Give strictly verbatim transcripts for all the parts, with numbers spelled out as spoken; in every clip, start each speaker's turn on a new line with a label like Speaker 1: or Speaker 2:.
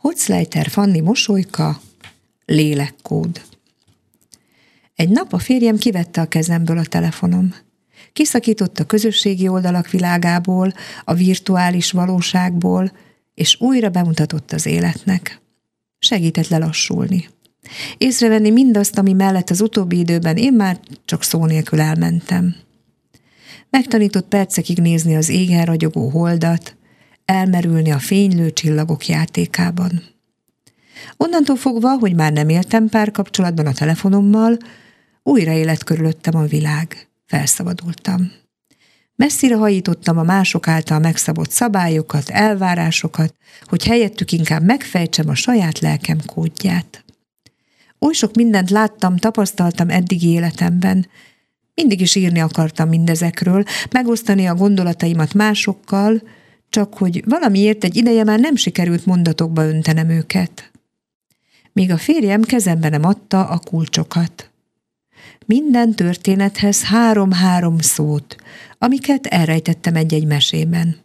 Speaker 1: Hochleiter Fanni mosolyka, lélekkód. Egy nap a férjem kivette a kezemből a telefonom. Kiszakított a közösségi oldalak világából, a virtuális valóságból, és újra bemutatott az életnek. Segített lelassulni. Észrevenni mindazt, ami mellett az utóbbi időben én már csak szó nélkül elmentem. Megtanított percekig nézni az égen ragyogó holdat, elmerülni a fénylő csillagok játékában. Onnantól fogva, hogy már nem éltem párkapcsolatban a telefonommal, újra élet körülöttem a világ. Felszabadultam. Messzire hajítottam a mások által megszabott szabályokat, elvárásokat, hogy helyettük inkább megfejtsem a saját lelkem kódját. Oly sok mindent láttam, tapasztaltam eddigi életemben. Mindig is írni akartam mindezekről, megosztani a gondolataimat másokkal, csak hogy valamiért egy ideje már nem sikerült mondatokba öntenem őket. Míg a férjem kezembe nem adta a kulcsokat. Minden történethez három-három szót, amiket elrejtettem egy-egy mesében.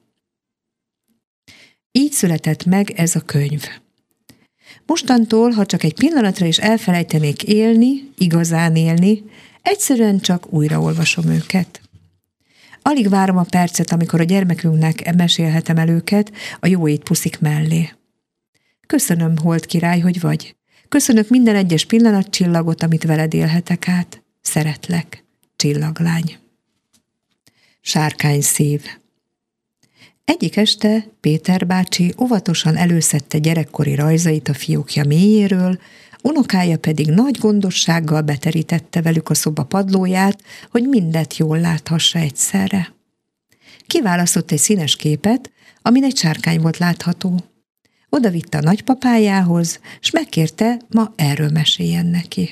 Speaker 1: Így született meg ez a könyv. Mostantól, ha csak egy pillanatra is elfelejtenék élni, igazán élni, egyszerűen csak újraolvasom őket. Alig várom a percet, amikor a gyermekünknek mesélhetem el őket a jó étpuszik mellé. Köszönöm, Hold király, hogy vagy. Köszönök minden egyes pillanatcsillagot, amit veled élhetek át. Szeretlek, csillaglány. Sárkányszív. Egyik este Péter bácsi óvatosan előszedte gyerekkori rajzait a fiókja mélyéről, unokája pedig nagy gondossággal beterítette velük a szoba padlóját, hogy mindet jól láthassa egyszerre. Kiválasztott egy színes képet, amin egy sárkány volt látható. Oda vitte a nagypapájához, s megkérte, ma erről meséljen neki.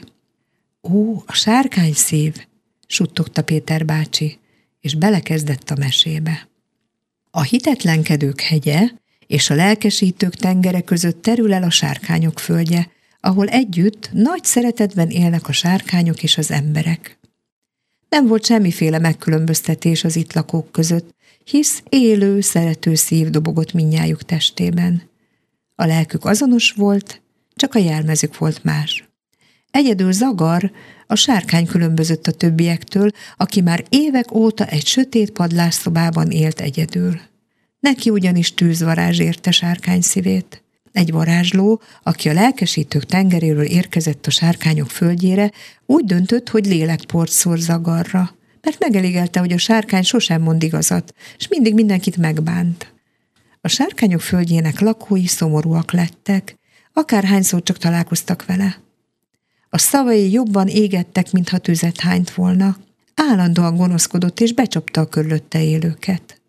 Speaker 1: Ó, a sárkányszív, suttogta Péter bácsi, és belekezdett a mesébe. A hitetlenkedők hegye és a lelkesítők tengere között terül el a sárkányok földje, ahol együtt nagy szeretetben élnek a sárkányok és az emberek. Nem volt semmiféle megkülönböztetés az itt lakók között, hisz élő, szerető szív dobogott mindnyájuk testében. A lelkük azonos volt, csak a jelmezük volt más. Egyedül Zagar, a sárkány különbözött a többiektől, aki már évek óta egy sötét padlásszobában élt egyedül. Neki ugyanis tűzvarázs érte sárkány szívét. Egy varázsló, aki a lelkesítők tengeréről érkezett a sárkányok földjére, úgy döntött, hogy lélekport szór Zagarra, mert megelégelte, hogy a sárkány sosem mond igazat, és mindig mindenkit megbánt. A sárkányok földjének lakói szomorúak lettek, akárhányszor csak találkoztak vele. A szavai jobban égettek, mintha tüzet hányt volna. Állandóan gonoszkodott és becsapta a körülötte élőket.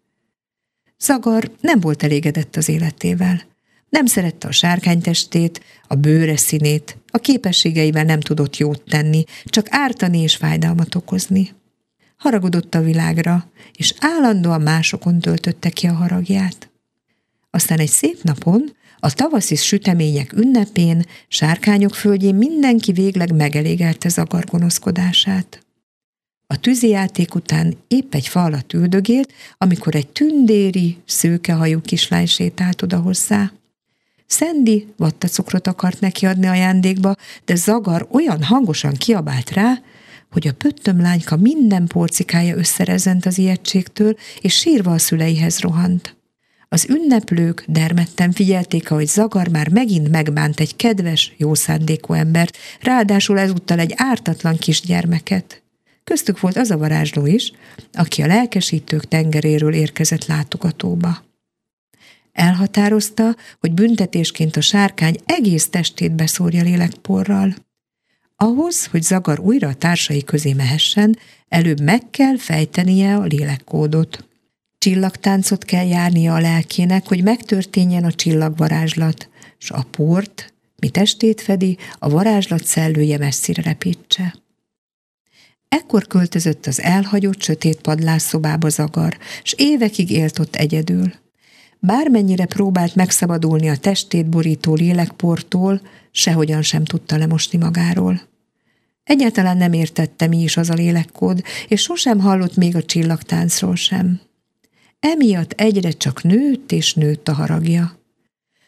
Speaker 1: Zagar nem volt elégedett az életével. Nem szerette a sárkánytestét, a bőre színét, a képességeivel nem tudott jót tenni, csak ártani és fájdalmat okozni. Haragudott a világra, és állandóan másokon töltötte ki a haragját. Aztán egy szép napon, a tavaszi sütemények ünnepén, sárkányok földjén mindenki végleg megelégelte Zagar gonoszkodását. A tűzijáték után épp egy fa alatt üldögélt, amikor egy tündéri, szőkehajú kislány sétált oda hozzá. Szendi vattacukrot akart neki adni ajándékba, de Zagar olyan hangosan kiabált rá, hogy a pöttöm lányka minden porcikája összerezent az ijegységtől, és sírva a szüleihez rohant. Az ünneplők dermedten figyelték, ahogy Zagar már megint megbánt egy kedves, jó szándékú embert, ráadásul ezúttal egy ártatlan kisgyermeket. Köztük volt az a varázsló is, aki a lelkesítők tengeréről érkezett látogatóba. Elhatározta, hogy büntetésként a sárkány egész testét beszórja lélekporral. Ahhoz, hogy Zagar újra a társai közé mehessen, előbb meg kell fejtenie a lélekkódot. Csillagtáncot kell járnia a lelkének, hogy megtörténjen a csillagvarázslat, s a port, mi testét fedi, a varázslat szellője messzire repítse. Ekkor költözött az elhagyott, sötét padlásszobába Zagar, s évekig élt ott egyedül. Bármennyire próbált megszabadulni a testét borító lélekportól, sehogyan sem tudta lemosni magáról. Egyáltalán nem értette, mi is az a lélekkód, és sosem hallott még a csillagtáncról sem. Emiatt egyre csak nőtt és nőtt a haragja.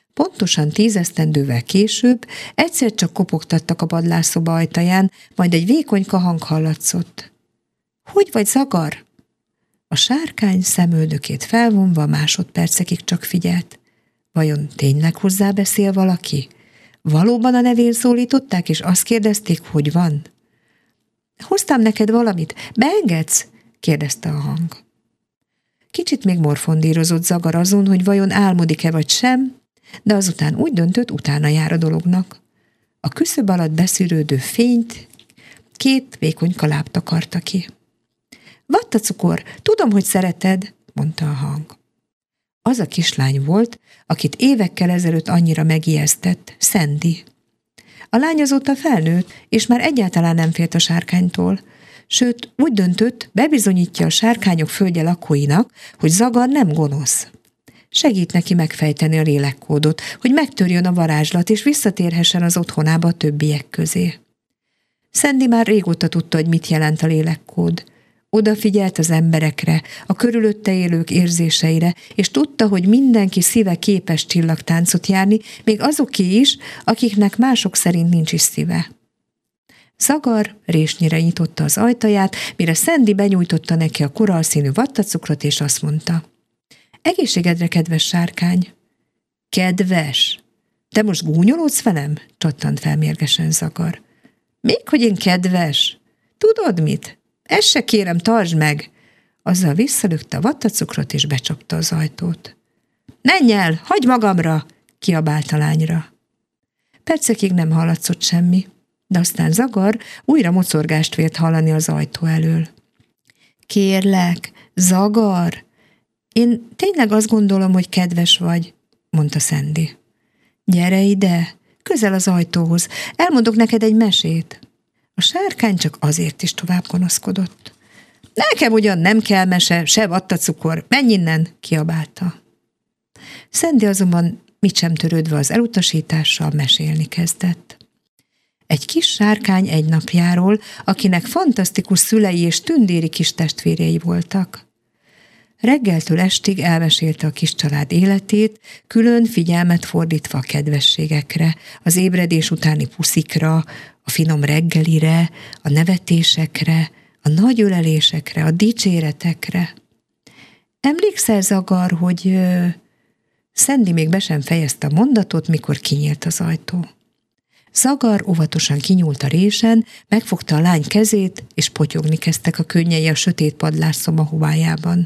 Speaker 1: Pontosan tíz esztendővel később egyszer csak kopogtattak a padlásszoba ajtaján, majd egy vékonyka hang hallatszott. Hogy vagy, Zagar? A sárkány szemöldökét felvonva másodpercekig csak figyelt. Vajon tényleg hozzá beszél valaki? Valóban a nevén szólították, és azt kérdezték, hogy van? Hoztam neked valamit, beengedsz? Kérdezte a hang. Kicsit még morfondírozott Zagar azon, hogy vajon álmodik-e vagy sem, de azután úgy döntött, utána jár a dolognak. A küszöb alatt beszűrődő fényt két vékonyka láb takarta ki. Vattacukor, tudom, hogy szereted, mondta a hang. Az a kislány volt, akit évekkel ezelőtt annyira megijesztett, Sandy. A lány azóta felnőtt, és már egyáltalán nem félt a sárkánytól, sőt, úgy döntött, bebizonyítja a sárkányok földje lakóinak, hogy Zagar nem gonosz. Segít neki megfejteni a lélekkódot, hogy megtörjön a varázslat, és visszatérhessen az otthonába a többiek közé. Sandy már régóta tudta, hogy mit jelent a lélekkód. Odafigyelt az emberekre, a körülötte élők érzéseire, és tudta, hogy mindenki szíve képes csillagtáncot járni, még azoké is, akiknek mások szerint nincs is szíve. Zagar résnyire nyitotta az ajtaját, mire Sandy benyújtotta neki a korallszínű vattacukrot, és azt mondta: Egészségedre, kedves sárkány! Kedves? Te most gúnyolódsz velem? Csattant fel mérgesen Zagar. Még hogy én kedves? Tudod mit? Ezt se kérem, tartsd meg! Azzal visszalökte a vattacukrot, és becsapta az ajtót. Menj el, hagyd magamra! Kiabált a lányra. Percekig nem hallatszott semmi, de aztán Zagar újra mocorgást vélt hallani az ajtó elől. Kérlek, Zagar! Én tényleg azt gondolom, hogy kedves vagy, mondta Sandy. Gyere ide, közel az ajtóhoz, elmondok neked egy mesét. A sárkány csak azért is tovább gonoszkodott. Nekem ugyan nem kell mese, se vattacukor, menj innen, kiabálta. Sandy azonban mit sem törődve az elutasítással mesélni kezdett. Egy kis sárkány egy napjáról, akinek fantasztikus szülei és tündéri kis testvérei voltak. Reggeltől estig elmesélte a kis család életét, külön figyelmet fordítva a kedvességekre, az ébredés utáni puszikra, a finom reggelire, a nevetésekre, a nagy ölelésekre, a dicséretekre. Emlékszel, Zagar, hogy... Ö... Sandy még be sem fejezte a mondatot, mikor kinyílt az ajtó. Zagar óvatosan kinyúlt a résen, megfogta a lány kezét, és potyogni kezdtek a könnyei a sötét padlásszoba hovályában.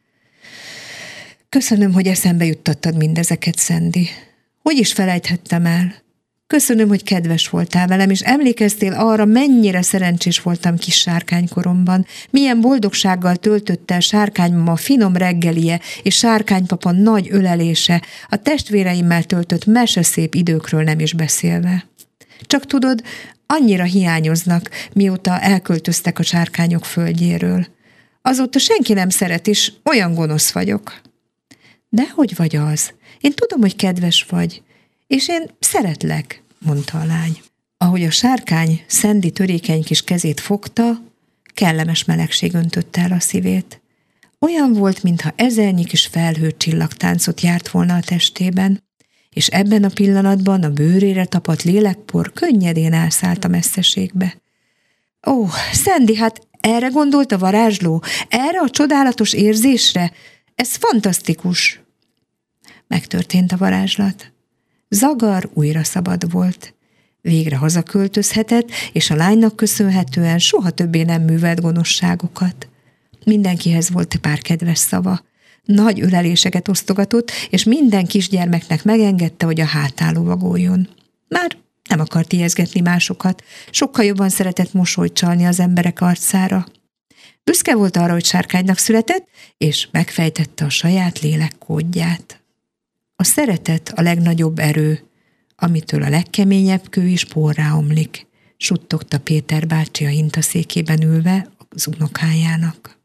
Speaker 1: Köszönöm, hogy eszembe juttattad mindezeket, Sandy. Hogy is felejthettem el? Köszönöm, hogy kedves voltál velem, és emlékeztél arra, mennyire szerencsés voltam kis sárkánykoromban, milyen boldogsággal töltött el sárkánymama finom reggelie és sárkánypapa nagy ölelése, a testvéreimmel töltött meseszép időkről nem is beszélve. Csak tudod, annyira hiányoznak, mióta elköltöztek a sárkányok földjéről. Azóta senki nem szeret, és olyan gonosz vagyok. De hogy vagy az? Én tudom, hogy kedves vagy, és én szeretlek, mondta a lány. Ahogy a sárkány Sandy törékeny kis kezét fogta, kellemes melegség öntötte el a szívét. Olyan volt, mintha ezernyi kis felhő csillagtáncot járt volna a testében, és ebben a pillanatban a bőrére tapadt lélekpor könnyedén elszállt a messzeségbe. Ó, Sandy, hát erre gondolt a varázsló? Erre a csodálatos érzésre? Ez fantasztikus! Megtörtént a varázslat. Zagar újra szabad volt. Végre hazaköltözhetett, és a lánynak köszönhetően soha többé nem művelt gonoszságokat. Mindenkihez volt pár kedves szava. Nagy öleléseket osztogatott, és minden kisgyermeknek megengedte, hogy a hátán lovagoljon. Már nem akart ijeszgetni másokat, sokkal jobban szeretett mosolyt csalni az emberek arcára. Büszke volt arra, hogy sárkánynak született, és megfejtette a saját lélekkódját. A szeretet a legnagyobb erő, amitől a legkeményebb kő is porrá omlik, suttogta Péter bácsi a hintaszékében ülve az unokájának.